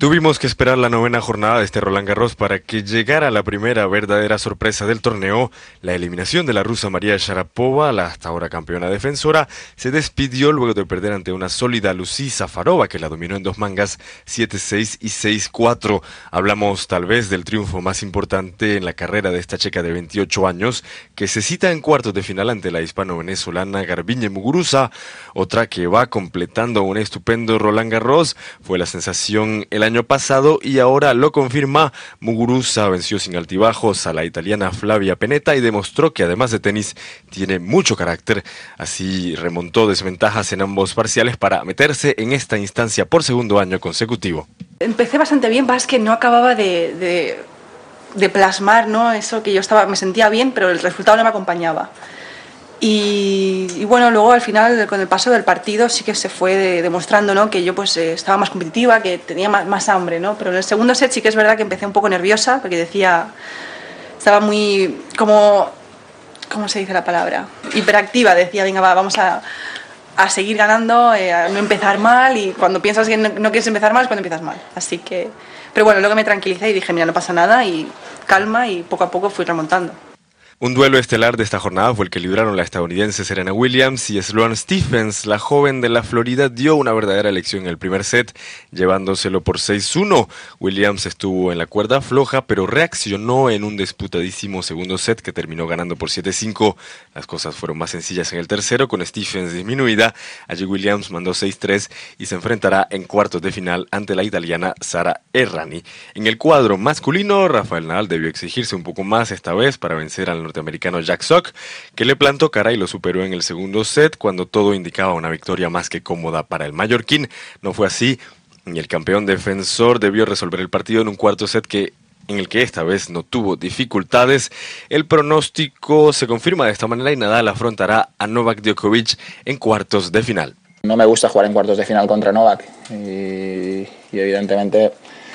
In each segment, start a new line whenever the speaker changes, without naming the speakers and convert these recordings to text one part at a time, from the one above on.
Tuvimos que esperar la novena jornada de este Roland Garros para que llegara la primera verdadera sorpresa del torneo. La eliminación de la rusa María Sharapova, la hasta ahora campeona defensora, se despidió luego de perder ante una sólida Lucie Zafarova que la dominó en dos mangas 7-6 y 6-4. Hablamos tal vez del triunfo más importante en la carrera de esta checa de 28 años, que se cita en cuartos de final ante la hispano-venezolana Garbiñe Muguruza. Otra que va completando un estupendo Roland Garros. Fue la sensación el año pasado y ahora lo confirma. Muguruza venció sin altibajos a la italiana Flavia Pennetta y demostró que además de tenis tiene mucho carácter. Así remontó desventajas en ambos parciales para meterse en esta instancia por segundo año consecutivo.
Empecé bastante bien, es que no acababa de plasmar, ¿no? Eso que yo me sentía bien, pero el resultado no me acompañaba. Y bueno, luego al final, con el paso del partido, sí que se fue demostrando, ¿no? Que yo pues estaba más competitiva, que tenía más hambre, ¿no? Pero en el segundo set sí que es verdad que empecé un poco nerviosa, porque estaba muy, ¿cómo se dice la palabra? Hiperactiva, decía, venga, vamos a seguir ganando, a no empezar mal, y cuando piensas que no quieres empezar mal es cuando empiezas mal. Así que, pero bueno, luego me tranquilicé y dije, mira, no pasa nada, y calma, y poco a poco fui remontando.
Un duelo estelar de esta jornada fue el que libraron la estadounidense Serena Williams y Sloane Stephens. La joven de la Florida dio una verdadera lección en el primer set, llevándoselo por 6-1. Williams estuvo en la cuerda floja, pero reaccionó en un disputadísimo segundo set que terminó ganando por 7-5. Las cosas fueron más sencillas en el tercero, con Stephens disminuida. Allí Williams mandó 6-3 y se enfrentará en cuartos de final ante la italiana Sara Errani. En el cuadro masculino, Rafael Nadal debió exigirse un poco más esta vez para vencer al norteamericano Jack Sock, que le plantó cara y lo superó en el segundo set cuando todo indicaba una victoria más que cómoda para el mallorquín. No fue así y el campeón defensor debió resolver el partido en un cuarto set en el que esta vez no tuvo dificultades. El pronóstico se confirma de esta manera y Nadal afrontará a Novak Djokovic en cuartos de final.
No me gusta jugar en cuartos de final contra Novak y evidentemente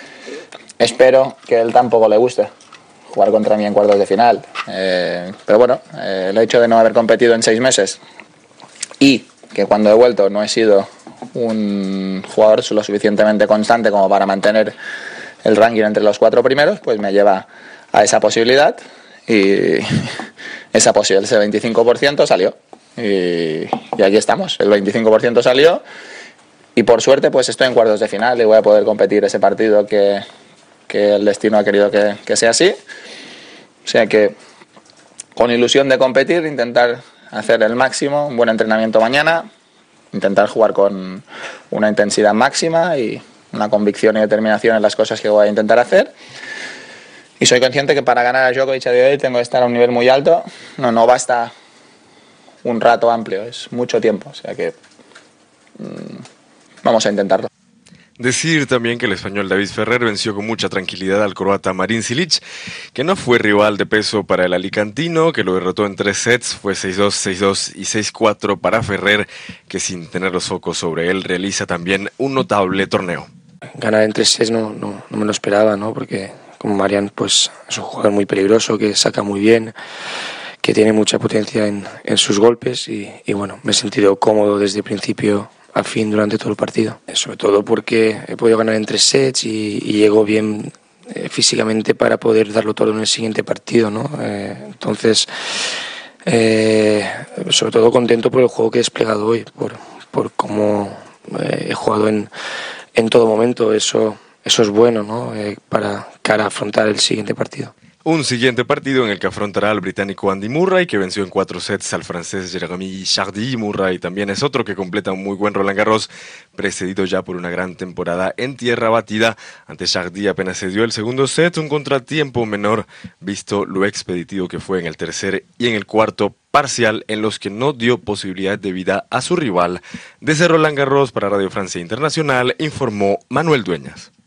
espero que él tampoco le guste jugar contra mí en cuartos de final, pero bueno, el hecho de no haber competido en 6 meses y que cuando he vuelto no he sido un jugador lo suficientemente constante como para mantener el ranking entre los 4 primeros, pues me lleva a esa posibilidad y esa posibilidad, ese 25% salió y aquí estamos, el 25% salió y por suerte pues estoy en cuartos de final y voy a poder competir ese partido que el destino ha querido que sea así. O sea que con ilusión de competir, intentar hacer el máximo, un buen entrenamiento mañana, intentar jugar con una intensidad máxima y una convicción y determinación en las cosas que voy a intentar hacer. Y soy consciente que para ganar a Djokovic a día de hoy tengo que estar a un nivel muy alto. No basta un rato amplio, es mucho tiempo. O sea que vamos a intentarlo.
Decir también que el español David Ferrer venció con mucha tranquilidad al croata Marin Cilic, que no fue rival de peso para el alicantino, que lo derrotó en 3 sets, fue 6-2, 6-2 y 6-4 para Ferrer, que sin tener los focos sobre él realiza también un notable torneo.
Ganar en 3 sets no me lo esperaba, ¿no? Porque como Marian pues es un jugador muy peligroso, que saca muy bien, que tiene mucha potencia en sus golpes y bueno, me he sentido cómodo desde el principio al fin durante todo el partido, sobre todo porque he podido ganar en 3 sets y llego bien físicamente para poder darlo todo en el siguiente partido, ¿no? Entonces sobre todo contento por el juego que he desplegado hoy, por cómo he jugado en todo momento. Eso es bueno, ¿no? Para afrontar el siguiente partido.
Un siguiente partido en el que afrontará al británico Andy Murray, que venció en 4 sets al francés Jeremy Chardy. Murray también es otro que completa un muy buen Roland Garros, precedido ya por una gran temporada en tierra batida. Ante Chardy apenas se dio el segundo set, un contratiempo menor, visto lo expeditivo que fue en el tercer y en el cuarto parcial, en los que no dio posibilidad de vida a su rival. Desde Roland Garros para Radio Francia Internacional, informó Manuel Dueñas.